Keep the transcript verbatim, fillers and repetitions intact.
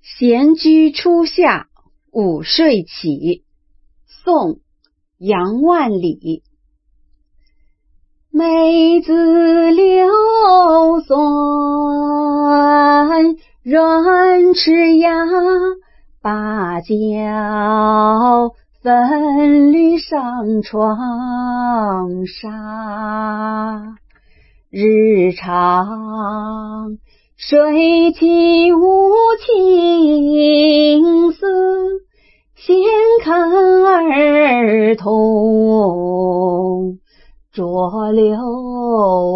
闲居初夏，午睡起。宋·杨万里。梅子柳酸，软齿芽，芭蕉分缕上窗纱。日长水清无情思，闲看儿童浊流